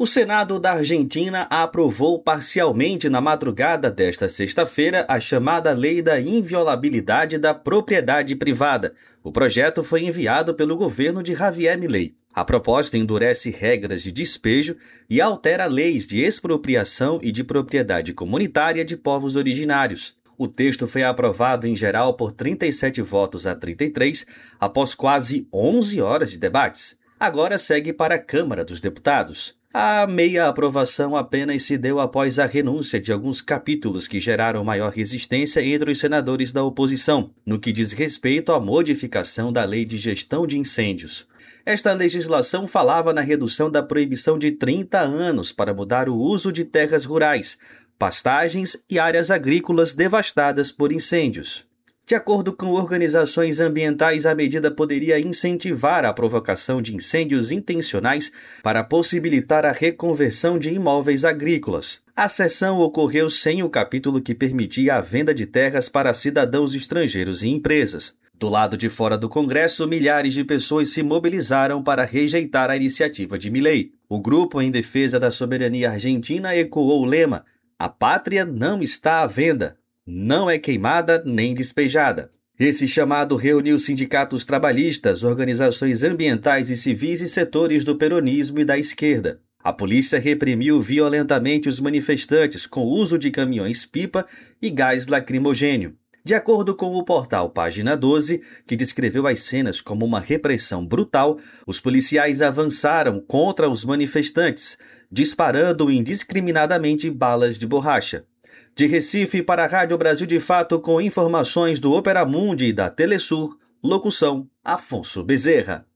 O Senado da Argentina aprovou parcialmente na madrugada desta sexta-feira a chamada Lei da Inviolabilidade da Propriedade Privada. O projeto foi enviado pelo governo de Javier Milei. A proposta endurece regras de despejo e altera leis de expropriação e de propriedade comunitária de povos originários. O texto foi aprovado em geral por 37 votos a 33, após quase 11 horas de debates. Agora segue para a Câmara dos Deputados. A meia aprovação apenas se deu após a renúncia de alguns capítulos que geraram maior resistência entre os senadores da oposição, no que diz respeito à modificação da Lei de Gestão de Incêndios. Esta legislação falava na redução da proibição de 30 anos para mudar o uso de terras rurais, pastagens e áreas agrícolas devastadas por incêndios. De acordo com organizações ambientais, a medida poderia incentivar a provocação de incêndios intencionais para possibilitar a reconversão de imóveis agrícolas. A sessão ocorreu sem o capítulo que permitia a venda de terras para cidadãos estrangeiros e empresas. Do lado de fora do Congresso, milhares de pessoas se mobilizaram para rejeitar a iniciativa de Milei. O grupo em defesa da soberania argentina ecoou o lema: "A pátria não está à venda. Não é queimada nem despejada." Esse chamado reuniu sindicatos trabalhistas, organizações ambientais e civis e setores do peronismo e da esquerda. A polícia reprimiu violentamente os manifestantes com o uso de caminhões-pipa e gás lacrimogênio. De acordo com o portal Página 12, que descreveu as cenas como uma repressão brutal, os policiais avançaram contra os manifestantes, disparando indiscriminadamente balas de borracha. De Recife para a Rádio Brasil de Fato, com informações do Operamundi e da Telesur, locução Afonso Bezerra.